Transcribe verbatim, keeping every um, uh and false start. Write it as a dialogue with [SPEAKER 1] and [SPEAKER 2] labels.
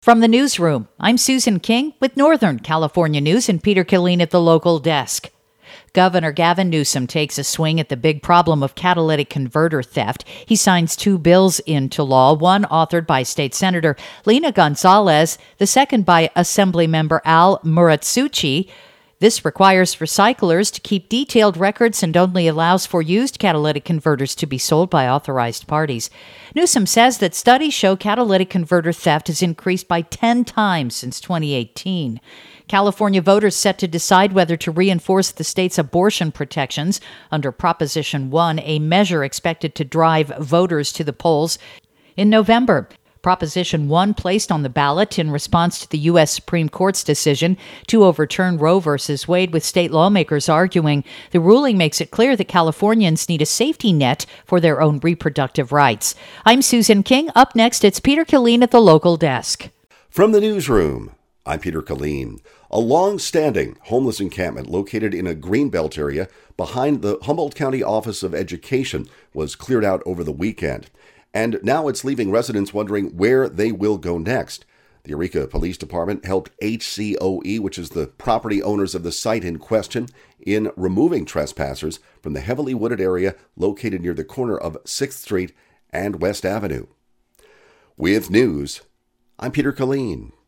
[SPEAKER 1] From the newsroom, I'm Susan King with Northern California News and Peter Killeen at the local desk. Governor Gavin Newsom takes a swing at the big problem of catalytic converter theft. He signs two bills into law, one authored by State Senator Lina Gonzalez, the second by Assemblymember Al Muratsuchi. This requires recyclers to keep detailed records and only allows for used catalytic converters to be sold by authorized parties. Newsom says that studies show catalytic converter theft has increased by ten times since twenty eighteen. California voters set to decide whether to reinforce the state's abortion protections under Proposition one, a measure expected to drive voters to the polls in November. Proposition one, placed on the ballot in response to the U S Supreme Court's decision to overturn Roe v. Wade, with state lawmakers arguing the ruling makes it clear that Californians need a safety net for their own reproductive rights. I'm Susan King. Up next, it's Peter Killeen at the local desk.
[SPEAKER 2] From the newsroom, I'm Peter Killeen. A long-standing homeless encampment located in a greenbelt area behind the Humboldt County Office of Education was cleared out over the weekend. And now it's leaving residents wondering where they will go next. The Eureka Police Department helped H C O E, which is the property owners of the site in question, in removing trespassers from the heavily wooded area located near the corner of sixth Street and West Avenue. With news, I'm Peter Killeen.